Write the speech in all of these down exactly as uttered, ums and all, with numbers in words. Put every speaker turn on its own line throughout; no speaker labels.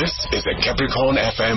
This is a Capricorn F M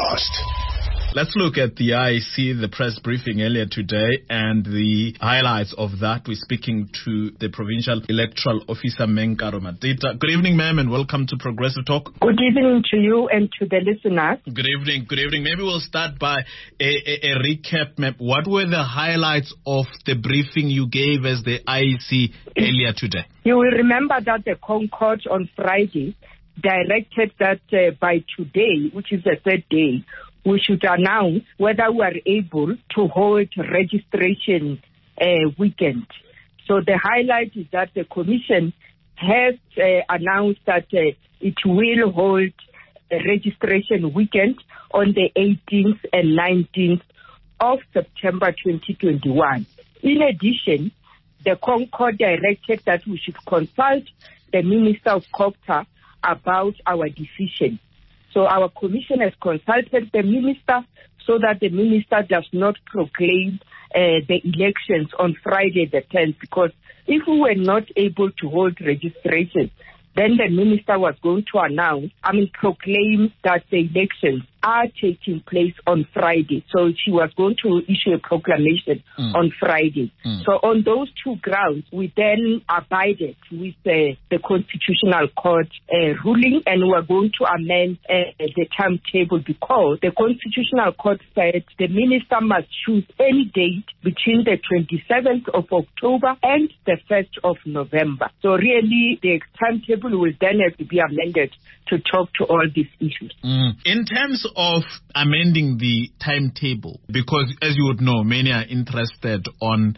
podcast.
Let's look at the I E C, the press briefing earlier today, and the highlights of that. We're speaking to the Provincial Electoral Officer, Menkaro Matita. Good evening, ma'am, and welcome to Progressive Talk.
Good evening to you and to the listeners.
Good evening, good evening. Maybe we'll start by a, a, a recap, ma'am. What were the highlights of the briefing you gave as the I E C earlier today?
You will remember that the Concord on Friday directed that uh, by today, which is the third day, we should announce whether we are able to hold registration uh, weekend. So the highlight is that the Commission has uh, announced that uh, it will hold a registration weekend on the eighteenth and nineteenth of September twenty twenty-one. In addition, the Concord directed that we should consult the Minister of Copter about our decision. So our commission has consulted the minister so that the minister does not proclaim uh, the elections on Friday the tenth, because if we were not able to hold registration, then the minister was going to announce, I mean, proclaim that the elections are taking place on Friday. So she was going to issue a proclamation mm. on Friday. Mm. So on those two grounds, we then abided with uh, the Constitutional Court uh, ruling, and we are going to amend uh, the timetable because the Constitutional Court said the minister must choose any date between the twenty-seventh of October and the first of November. So really, the timetable will then have to be amended to talk to all these issues.
Mm. In terms of amending the timetable, because as you would know, many are interested on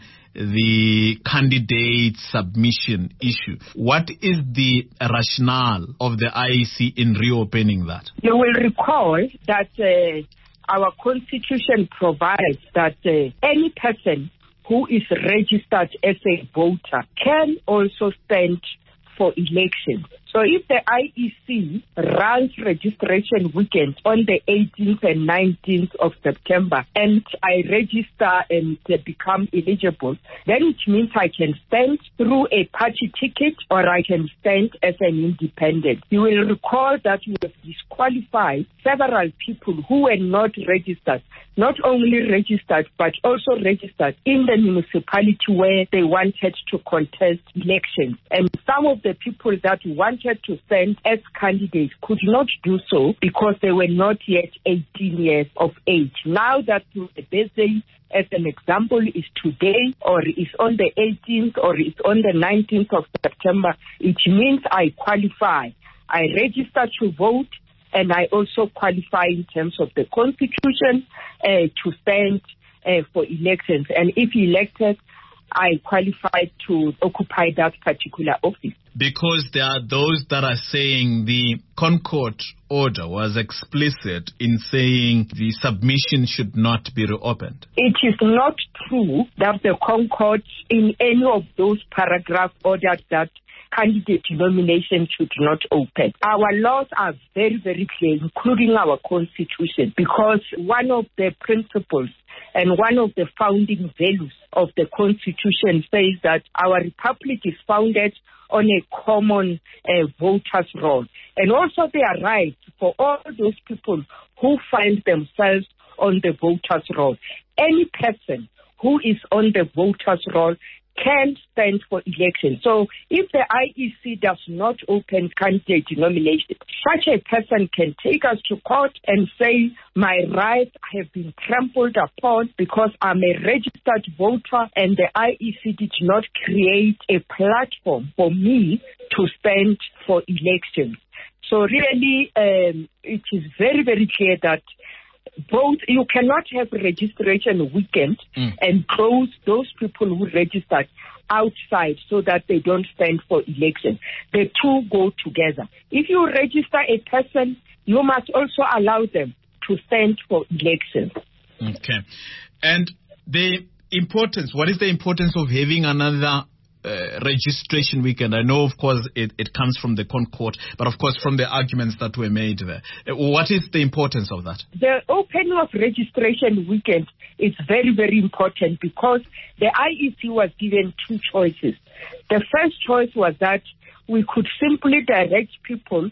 the candidate submission issue. What is the rationale of the I E C in reopening that?
You will recall that uh, our constitution provides that uh, any person who is registered as a voter can also stand for elections. So if the I E C runs registration weekend on the eighteenth and nineteenth of September and I register and uh, become eligible, then it means I can stand through a party ticket or I can stand as an independent. You will recall that we have disqualified several people who were not registered, not only registered but also registered in the municipality where they wanted to contest elections. And some of the people that wanted to stand as candidates could not do so because they were not yet eighteen years of age. Now that the birthday, as an example, is today or is on the eighteenth or is on the nineteenth of September, it means I qualify. I register to vote and I also qualify in terms of the Constitution uh, to stand uh, for elections. And if elected, I qualify to occupy that particular office.
Because there are those that are saying the Concord order was explicit in saying the submission should not be reopened.
It is not true that the Concord in any of those paragraphs ordered that candidate nomination should not open. Our laws are very, very clear, including our constitution, because one of the principles and one of the founding values of the Constitution says that our republic is founded on a common uh, voters' roll. And also their right for all those people who find themselves on the voters' roll. Any person who is on the voters' roll can stand for election. So if the I E C does not open candidate nomination, such a person can take us to court and say, my rights have been trampled upon because I'm a registered voter and the I E C did not create a platform for me to stand for elections. So really, um, it is very, very clear that both, you cannot have registration weekend mm. and close those people who registered outside so that they don't stand for election. The two go together. If you register a person, you must also allow them to stand for elections.
Okay. And the importance, what is the importance of having another Uh, registration weekend? I know, of course, it, it comes from the Concord, but of course from the arguments that were made there. Uh, what is the importance of that?
The opening of registration weekend is very, very important because the I E C was given two choices. The first choice was that we could simply direct people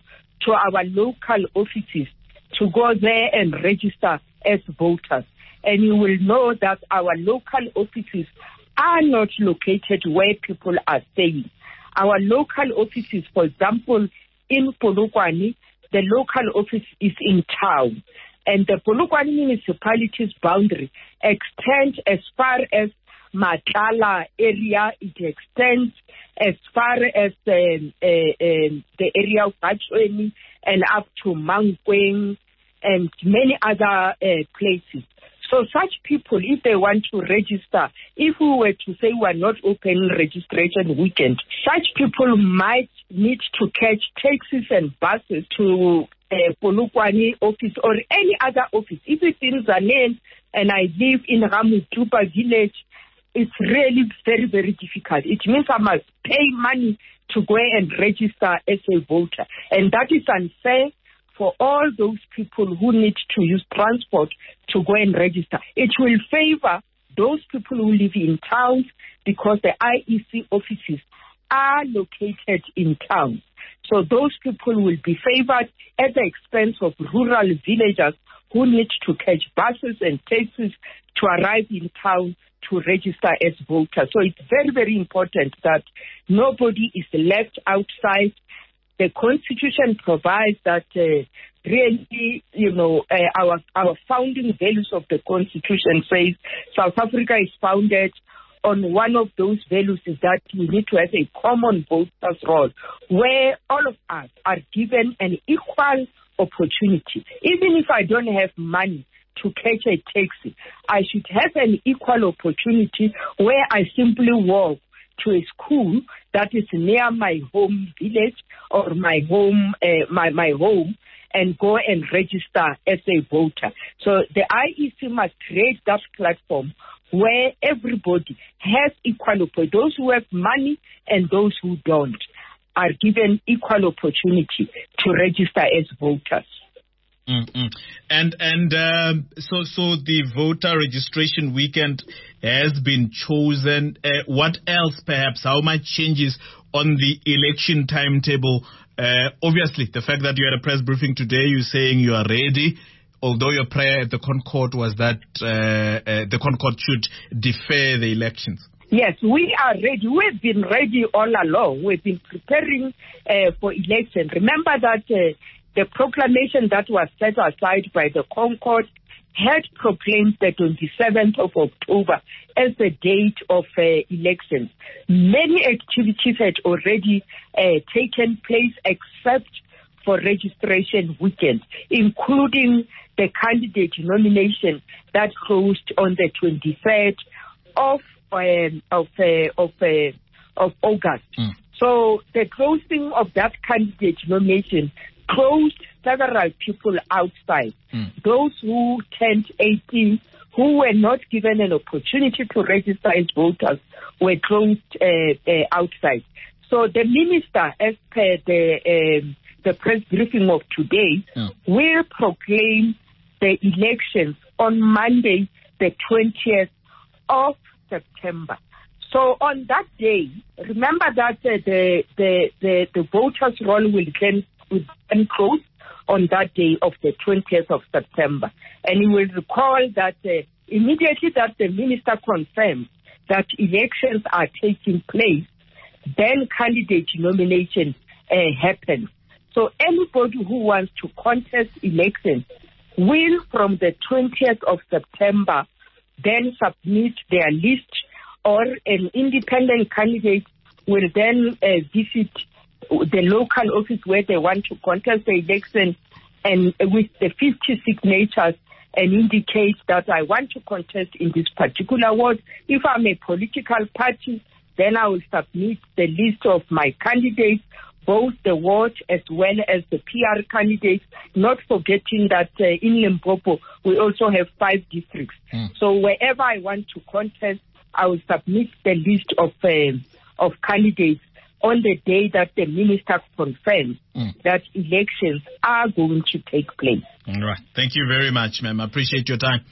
to our local offices to go there and register as voters. And you will know that our local offices are not located where people are staying. Our local offices, for example, in Polokwane, the local office is in town. And the Polokwane municipality's boundary extends as far as Matala area. It extends as far as um, uh, um, the area of Bachweni and up to Mankweng and many other uh, places. So such people, if they want to register, if we were to say we are not open registration weekend, such people might need to catch taxis and buses to uh, Polokwane office or any other office. If it's in Zanen and I live in Ramutupa village, it's really very, very difficult. It means I must pay money to go and register as a voter. And that is unfair for all those people who need to use transport to go and register. It will favor those people who live in towns because the I E C offices are located in towns. So those people will be favored at the expense of rural villagers who need to catch buses and taxis to arrive in town to register as voters. So it's very, very important that nobody is left outside. The Constitution provides that uh, really, you know, uh, our our founding values of the Constitution says South Africa is founded on one of those values is that we need to have a common voters role where all of us are given an equal opportunity. Even if I don't have money to catch a taxi, I should have an equal opportunity where I simply walk to a school that is near my home village or my home, uh, my, my home, and go and register as a voter. So the I E C must create that platform where everybody has equal opportunity. Those who have money and those who don't are given equal opportunity to register as voters.
Mm-hmm. And and um, so so the voter registration weekend has been chosen. Uh, what else, perhaps? How much changes on the election timetable? Uh, obviously, the fact that you had a press briefing today, you're saying you are ready. Although your prayer at the Concord was that uh, uh, the Concord should defer the elections.
Yes, we are ready. We've been ready all along. We've been preparing uh, for election. Remember that uh, the proclamation that was set aside by the Concord had proclaimed the twenty-seventh of October as the date of uh, elections. Many activities had already uh, taken place except for registration weekend, including the candidate nomination that closed on the twenty-third of um, of uh, of uh, of August. Mm. So the closing of that candidate nomination closed several people outside. Mm. Those who turned eighteen, who were not given an opportunity to register as voters, were closed uh, uh, outside. So the minister, as per the um, the press briefing of today, mm. will proclaim the elections on Monday, the twentieth of September. So on that day, remember that uh, the, the the the voters' roll will then will then close on that day of the twentieth of September. And you will recall that uh, immediately that the minister confirmed that elections are taking place, then candidate nomination uh, happens. So anybody who wants to contest elections will, from the twentieth of September, then submit their list, or an independent candidate will then uh, visit the local office where they want to contest the election, and with the fifty signatures, and indicate that I want to contest in this particular ward. If I'm a political party, then I will submit the list of my candidates, both the ward as well as the P R candidates, not forgetting that uh, in Limpopo we also have five districts. Mm. So wherever I want to contest, I will submit the list of uh, of candidates on the day that the minister confirms mm. that elections are going to take place.
All right. Thank you very much, ma'am. I appreciate your time.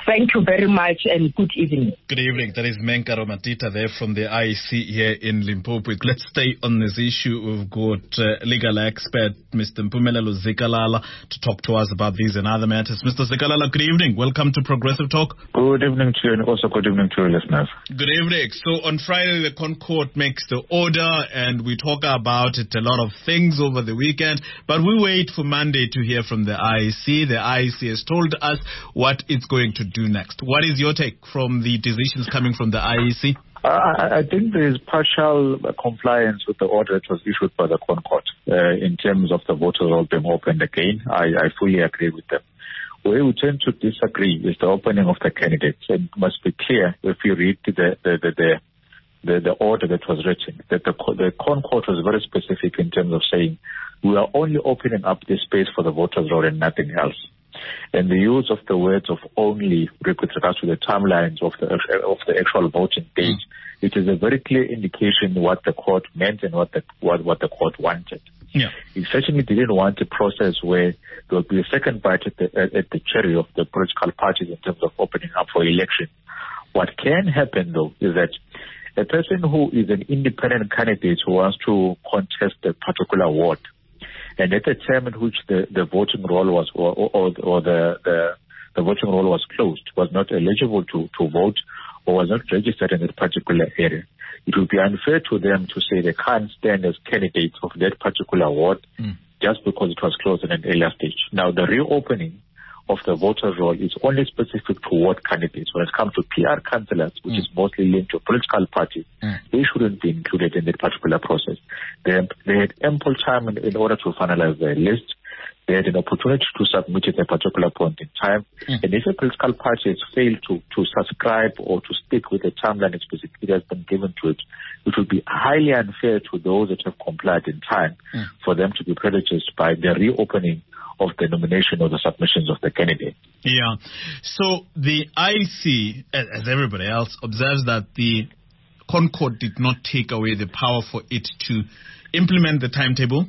Thank you very much and good evening.
Good evening. That is Menkaro Matita there from the I E C here in Limpopo. Let's stay on this issue. We've got uh, legal expert Mister Mpumelelo Zikalala to talk to us about these and other matters. Mister Zikalala, good evening. Welcome to Progressive Talk.
Good evening to you and also good evening to your listeners.
Good evening. So on Friday, the ConCourt makes the order and we talk about it, a lot of things over the weekend, but we wait for Monday to hear from the I E C. The I E C has told us what it's going to do next. What is your take from the decisions coming from the I E C?
Uh, I, I think there is partial uh, compliance with the order that was issued by the ConCourt uh, in terms of the voters roll being opened again. I, I fully agree with them. Where we tend to disagree is the opening of the candidates. It must be clear if you read the the the, the, the, the order that was written that the, the ConCourt was very specific in terms of saying we are only opening up this space for the voters roll and nothing else. And the use of the words of only with regards to the timelines of the of the actual voting date, mm. it is a very clear indication what the court meant and what the what, what the court wanted.
Yeah.
It certainly didn't want a process where there will be a second bite at the, at the cherry of the political parties in terms of opening up for election. What can happen, though, is that a person who is an independent candidate who wants to contest a particular ward, and at the time in which the, the voting roll was, or, or, or the, the, the voting roll was closed, was not eligible to, to vote or was not registered in that particular area, it would be unfair to them to say they can't stand as candidates of that particular ward mm. just because it was closed in an earlier stage. Now, the reopening of the voters' roll is only specific to ward candidates. When it comes to P R councillors, which mm. is mostly linked to political parties, mm. they shouldn't be included in that particular process. They, they had ample time in, in order to finalize their list. They had an opportunity to submit at a particular point in time. Mm. And if a political party has failed to, to subscribe or to stick with the timeline that has been given to it, it would be highly unfair to those that have complied in time mm. for them to be prejudiced by the reopening of the nomination or the submissions of the candidate.
Yeah. So the I E C, as everybody else, observes that the ConCourt did not take away the power for it to implement the timetable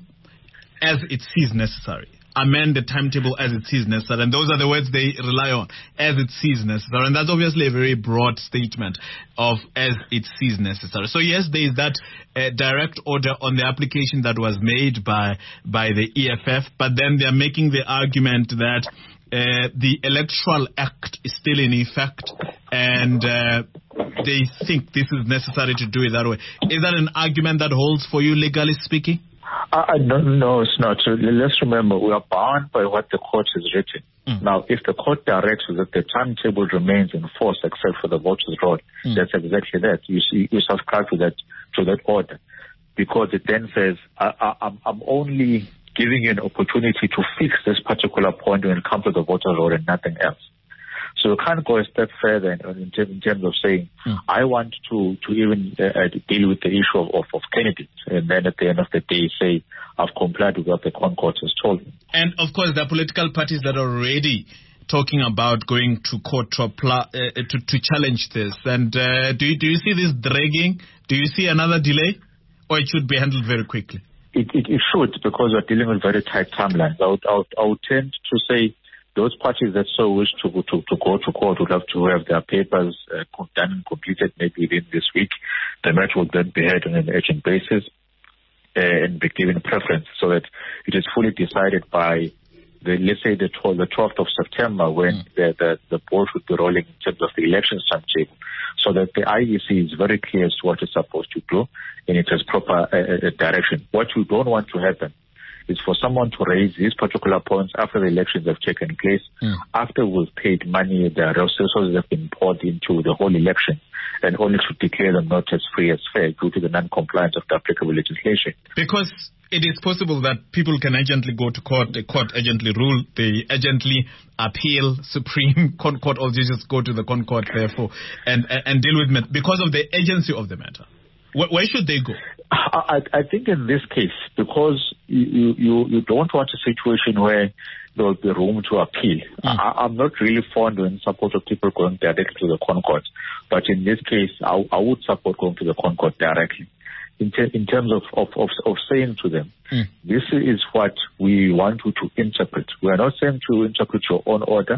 as it sees necessary. Amend the timetable as it sees necessary. And those are the words they rely on, as it sees necessary. And that's obviously a very broad statement of as it sees necessary. So yes, there is that uh, direct order on the application that was made by, by the E F F, but then they're making the argument that uh, the Electoral Act is still in effect and uh, they think this is necessary to do it that way. Is that an argument that holds for you, legally speaking?
I don't know, it's not. So let's remember, we are bound by what the court has written. Mm. Now, if the court directs that the timetable remains in force except for the voters' roll, mm. that's exactly that. You see, you subscribe to that to that order, because it then says, I, I, I'm, I'm only giving you an opportunity to fix this particular point when it comes to the voters' roll and nothing else. So you can't go a step further in, in, in terms of saying, mm. I want to, to even uh, deal with the issue of, of, of candidates, and then at the end of the day say, I've complied with what the ConCourt has told me.
And of course, there are political parties that are already talking about going to court to, apply, uh, to, to challenge this. And uh, do, you, do you see this dragging? Do you see another delay? Or it should be handled very quickly?
It, it, it should, because we're dealing with very tight timelines. I would, I would, I would tend to say, those parties that so wish to, to, to go to court would have to have their papers uh, done and completed maybe within this week. The matter would then be heard on an urgent basis uh, and be given preference so that it is fully decided by, the, let's say, the twelfth of September when mm. the, the, the board would be rolling in terms of the election timetable, so that the I E C is very clear as to what it's supposed to do and it has proper uh, direction. What we don't want to happen is for someone to raise these particular points after the elections have taken place, mm. after we've paid money, the resources have been poured into the whole election, and only to declare them not as free as fair due to the non-compliance of the applicable legislation.
Because it is possible that people can urgently go to court, the court urgently rule, they urgently appeal, Supreme Court, or just go to the ConCourt, therefore, and, and, and deal with it because of the urgency of the matter. Where, where should they go?
I, I think in this case, because you, you, you don't want a situation where there will be room to appeal. Mm. I, I'm not really fond in support of people going directly to the ConCourt, but in this case, I, I would support going to the ConCourt directly. In, ter- in terms of, of, of, of saying to them, mm. this is what we want you to interpret. We are not saying to interpret your own order,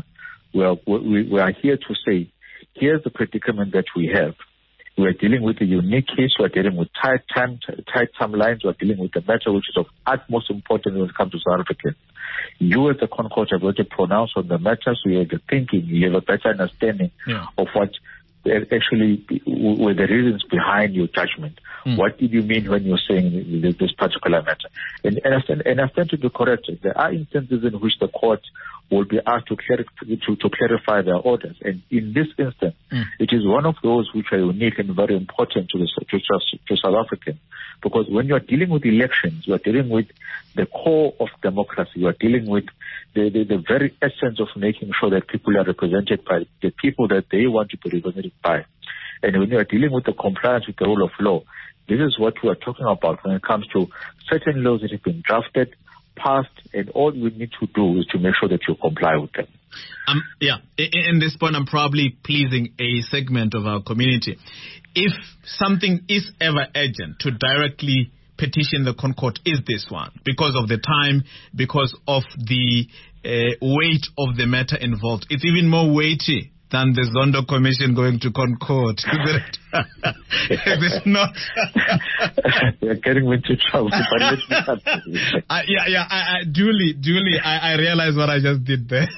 We are, we, we are here to say, here's the predicament that we have. We are dealing with a unique case. We are dealing with tight time, tight timelines. We are dealing with a matter which is of utmost importance when it comes to South Africans. You as the ConCourt have already pronounced on the matter, so you have the thinking, you have a better understanding yeah. of what actually were the reasons behind your judgment. Mm. What did you mean when you're saying this particular matter? And, and, I stand, and I stand to be corrected. There are instances in which the court will be asked to, clarify, to, to clarify their orders. And in this instance, mm. it is one of those which are unique and very important to, the, to, to South Africans. Because when you are dealing with elections, you are dealing with the core of democracy. You are dealing with the, the, the very essence of making sure that people are represented by the people that they want to be represented by. And when you are dealing with the compliance with the rule of law, this is what we are talking about when it comes to certain laws that have been drafted, passed, and all we need to do is to make sure that you comply with them.
Um, yeah, in this point, I'm probably pleasing a segment of our community. If something is ever urgent to directly petition the ConCourt, is this one, because of the time, because of the uh, weight of the matter involved. It's even more weighty than the Zondo Commission going to ConCourt. Is it, is it not?
You're getting me into trouble. But let me
uh, yeah, yeah. I, I, duly, duly, I, I realize what I just did there.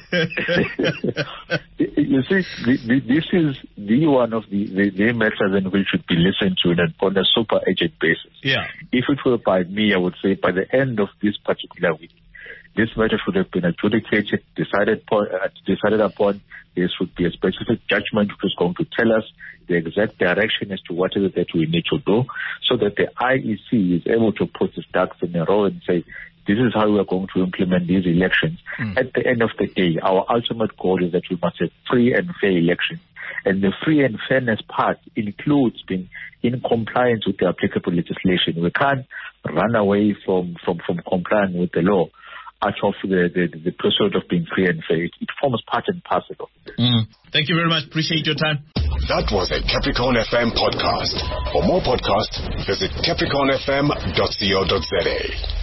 You see, the, the, this is the one of the, the, the matters in which should be listened to on a super urgent basis.
Yeah.
If it were by me, I would say by the end of this particular week, this matter should have been adjudicated, decided upon, uh, decided upon. There should be a specific judgment which is going to tell us the exact direction as to what is it that we need to do, so that the I E C is able to put its ducks in a row and say, this is how we are going to implement these elections. Mm. At the end of the day, our ultimate goal is that we must have free and fair elections. And the free and fairness part includes being in compliance with the applicable legislation. We can't run away from, from, from complying with the law out of the, the, the pursuit of being free and fair. It, it forms part and parcel of it.
Mm. Thank you very much. Appreciate your time.
That was a Capricorn F M podcast. For more podcasts, visit capricorn f m dot co dot za.